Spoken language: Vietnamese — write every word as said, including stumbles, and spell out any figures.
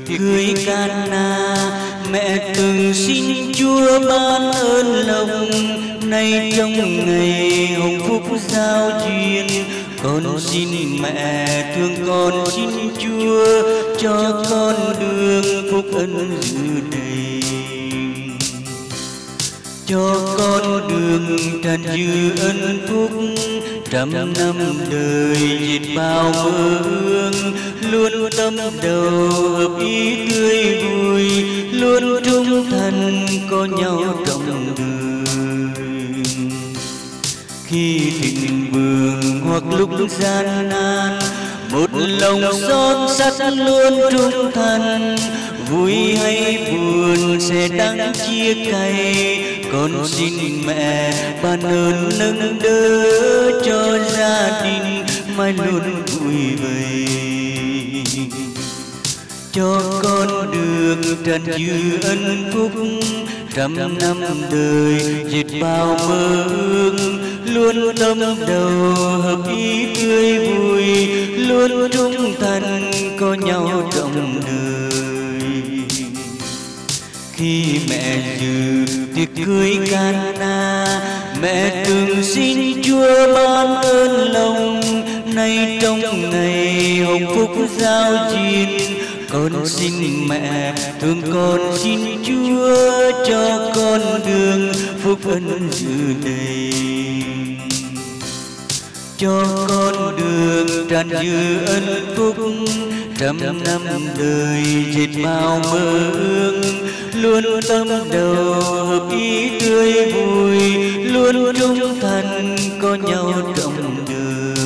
cưới Cana, mẹ từng xin Chúa ban ơn lòng. Nay trong ngày hồng phúc giao duyên, con xin mẹ thương con, xin Chúa cho con đường phúc ân dư đầy. Cho con đường tràn dư ân phúc, trăm năm đời diệt bao mơ ương. Luôn tâm đầu hợp ý tươi vui, luôn trung thành có nhau trong đời. Khi thịnh vượng hoặc lúc gian nan, một lòng son sắt luôn trung thành. Vui hay buồn sẽ đắng chia cay, con xin mẹ ban ơn nâng đỡ cho gia đình mai luôn vui vầy. Cho con được tràn dư ân phúc, trăm năm đời diệt bao mơ ước. Luôn tâm đầu hợp ý tươi vui, luôn trung thành có nhau trong đời. Khi mẹ dự tiệc cưới Cana, mẹ từng xin Chúa ban ơn lòng. Nay trong ngày hồng phúc giao duyên, con xin mẹ thương con, xin Chúa cho con đường phúc ân dư đầy. Cho con đường tràn dư ân phúc, trăm năm đời diệt bao mơ ước. Luôn tâm đầu hợp ý tươi vui, luôn trung thành có nhau trong đời.